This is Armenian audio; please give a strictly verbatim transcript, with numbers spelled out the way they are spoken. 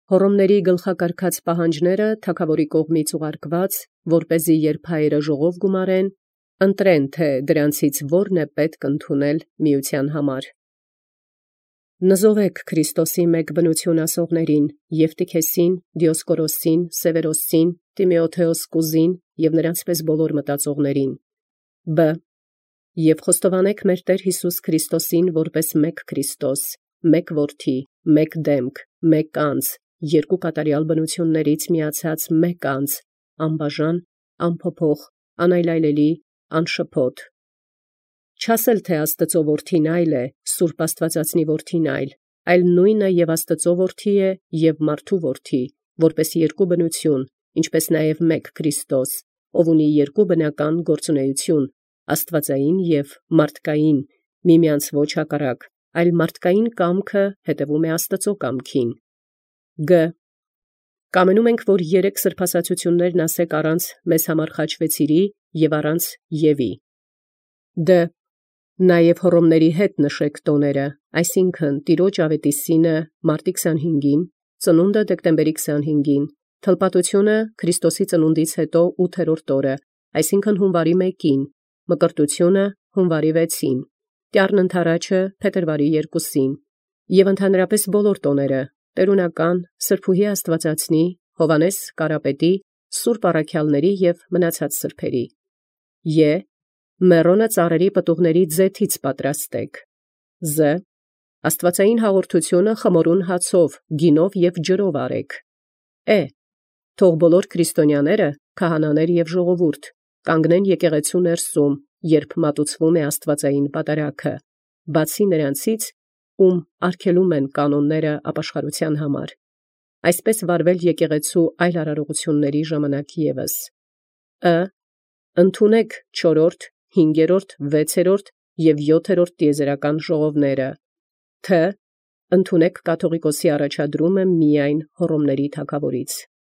Հոռոմների գլխակարգած պահանջները թագավորի կողմից ուղարկված, որպեսզի երբ հայերը ժողով գումարեն, ընտրեն, թե դրանցից որն է պետք ընդունել միության համար։ Նզովեք Քրիստոսի մեկ բնություն ասողներին, Եվտիքեսին, Դիոսկորոսին, Սևերոսին, Տիմեոթեոս կուզին և նրանց պես բոլոր մտածողներին։ Բ. Եվ խոստովանեք մեր Տեր Հիսուս Քրիստոսին որպես մեկ Քրիստոս, մեկ որդի, մեկ դեմք, մեկ անձ, երկու կատարյալ բնություններից միացած մեկ անձ, անբաժան, անփոփոխ, անայլայլելի, անշփոթ։ Չասել թե Աստծո որդին այլ է, Սուրբ Աստվածածնի որդին այլ, այլ նույնը և Աստծո որդի է և մարդու որդի, որպես երկու բնություն, ինչպես նաև մեկ Քրիստոս, ով ունի երկու բնական գործունեություն, աստվածային և մարդկային, միմյանց ոչ հակառակ, այլ մարդկային կամքը հետևում է Աստծո կամքին։ Գ. Կամենում ենք, որ երեք սրբասացություններն ասեք առանց մեզ համար խաչվեցիրի և առանց Եվի։ Դ. Նաև հոռոմների հետ նշեք տոները, այսինքն Տիրոջ ավետիսինը մարտի քսանհինգին, ծնունդը դեկտեմբերի քսանհինգին, թլպատությունը Քրիստոսի ծնունդից հետո ութերորդ օրը, այսինքն հունվարի մեկին, մկրտությունը հունվարի վեցին, Տյառն ընդառաջը փետրվարի երկուսին, և ընդհանրապես բոլոր տոները, տերունական, սրբուհի Աստվածածնի, Հովհաննես Կարապետի, սուրբ առաքյալների և մնացած սրբերի։ Ե. Մեռոնը ծառերի պտուղների ձեթից պատրաստեք։ Զ. Աստվածային հաղորդությունը խմորուն հացով, գինով և ջրով արեք։ Է. Թող բոլոր քրիստոնյաները, քահանաներ և ժողովուրդ, կանգնեն եկեղեցու ներսում, երբ մատուցվում է աստվածային պատարագը, բացի նրանցից, ում արգելում են կանոնները ապաշխարության համար, այսպես վարվել եկեղեցու այլ արարողությունների ժամանակ ևս։ Ը. Ընդունեք չորրորդ, հինգերորդ, վեցերորդ և յոթերորդ տիեզերական ժողովները։ Թ. Ընդունեք կաթողիկոսի առաջադրումը միայն հոռոմների թագավորից։